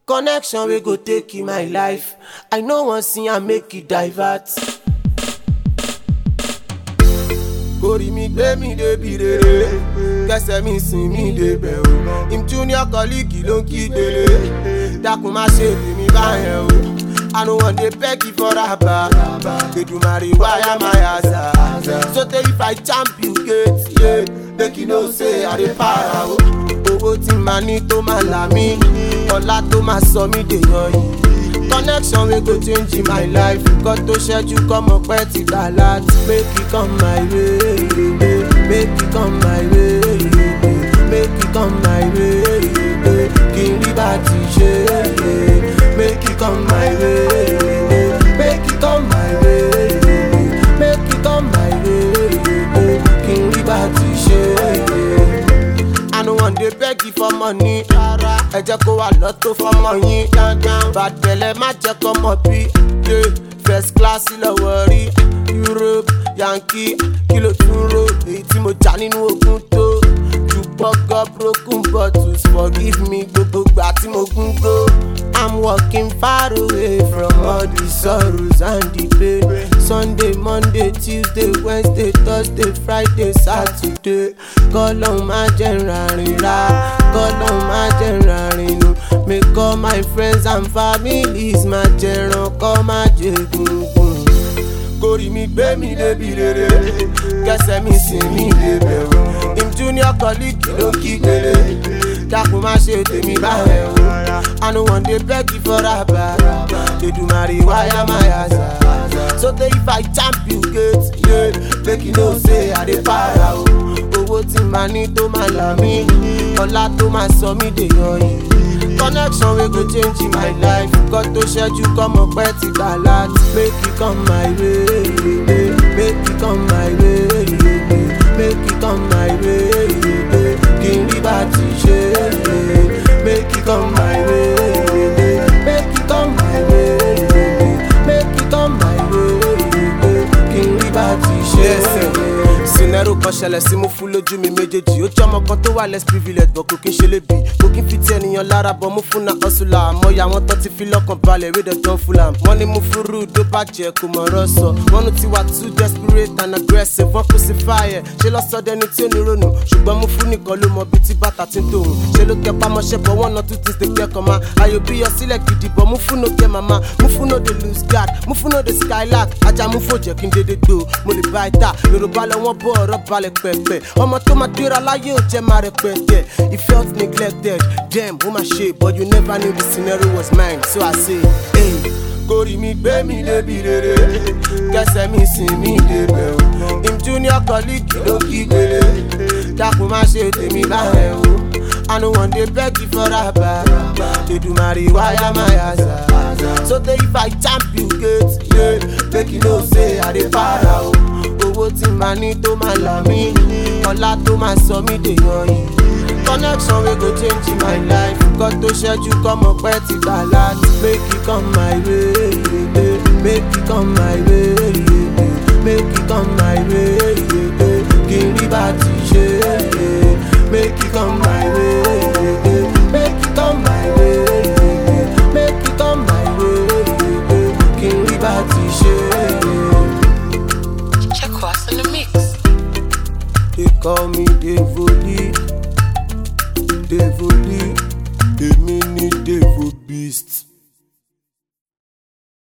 Connection we go take in my life. I no wan see am make it divert. Kori mi gbé mi débi rere, kẹsẹ̀ mi sìn mi débẹ̀ o. Im junior colleague ló ń kígbélé, dákun má ṣe tèmi báyẹn o. I no wan dey beg you for raba, Èdùmàrè wire my answer. So tey if I champ you gate, yeah, make you know say I dey para o. Owó tí màá ní tó máa là mí, ọlá tó máa sọ mí dèèyàn yìí. Connection wey go change in my life. Nǹkan tó ṣẹ́jú kọ́mọ pẹ́ ti gbà láti. Make it come my way, make it come my way, make it come my way. Kí n rí bá ti ṣe. Make it come my way, make it come my way, make it come my way. Kí n rí bá ti ṣe. I no wan dey beg you for money. Ẹ jẹ́ kó wà lọ́tọ̀ fọmọ yín. Bàtẹ̀lẹ̀ má jẹ́ kọ́mọ bí. First class lọ́wọ́ rí. Europe, Yankee, kí ló tún ro? Èyí tí mo jà nínú ogun tó. You buck up broken bottles, forgive me gbogbo gbà tí mo gún gbó. I'm walking far away from all the sorrows and the pain. Sunday, Monday, Tuesday, Wednesday, Thursday, Friday, Saturday. Kọ́lọ́hún má jẹ́ n rárìn rá, kọ́lọ́hún má jẹ́ n rárìn nù. Make all my friends and families má jẹ́ ràn kọ́ má jẹ́ gungun. Kori mi gbé mi débi rere, kẹsẹ̀ mi sìn mi débẹ̀ o. Im junior colleague ló ń kígbélé, dákun má ṣe tèmi báyẹn o. I no wan dey beg you for raba, Èdùmàrè wire my answer. So tey if I champ you gate, yeah, make you know say I dey para o. Owó tí màá ní tó máa là mí, ọlá tó máa sọ mí dèèyàn yìí. Connection wey go change in my life. Nǹkan tó ṣẹ́jú kọ́mọ pẹ́ ti gbà láti. Make it come my way, make it come my way, make it come my way. Kí n rí bá ti ṣe. Make it come my way, make it come my way, make it come my way. Kí n rí bá ti ṣe. Sinero kan ṣẹlẹ̀ sí mo fún lójú mi méjèèjì. Ó jẹ́ ọmọ kan tó wà less privilege but kò kí n ṣe lébi. Kò kí n fi ti ènìyàn lára bọ̀ mú fún náà ọ̀ṣùlà. Àmọ́ ya wọn tán ti fi lọ́kàn balẹ̀ rí dandan fúlà. Wọ́n ní mo fúru tó bàjẹ́ kò mọ̀ ọ̀rọ̀ sọ. Wọ́n nu ti wà too desperate and aggressive. Wọ́n crucify ẹ̀ ṣé lọ́sọ̀dẹ́ni tí ó ní ronú. Ṣùgbọ́n mo fún nìkan ló mọ bí tí bàtà ti ń tòun. Ṣé ló kẹ́ pamọ́ṣẹ́ bọ̀ wọ́n náà tún ti ṣe kẹ́kọ̀ọ́ ma. Ayò bí yọ sílẹ̀ gidi bọ̀ mú fún òkè màmá. Mú fún òde lose guard, mú fún òde skylark. Ajá mú fò jẹ́ kí n dédé gbó. Mo lè bá ìta, Yorùbá lọ wọ́n bọ̀ ọ̀rọ̀ balẹ̀ pẹ̀pẹ̀. Ọmọ tó máa dira láyé ò jẹ́ máa rẹpẹtẹ. He felt neglected, damn, ó máa ṣe, but you never knew the scenario was mine. So I say, hey. Kori mi gbé mi débi rere, kẹsẹ̀ mi sìn mi débẹ̀ o. Im junior colleague ló kígbélé, dákun má ṣe tèmi báyẹn o. I no wan dey beg you for raba, Èdùmàrè wire my answer. So tey if I champ you gate, yeah, make you know say I dey para o. Owó tí màá ní tó máa là mí, ọlá tó máa sọ mí dèèyàn yìí. Connection wey go change in my life. Nǹkan tó ṣẹ́jú kọ́mọ pẹ́ ti gbà láti. Make it come my way, make it come my way, make it come my way. Kí n rí bá ti ṣe. Make it come my way, make it come my way, make it come my way. Kí n rí bá ti ṣe. Check what's in the mix. They call me Devoli, Devoli, èmi ni Devo Beast.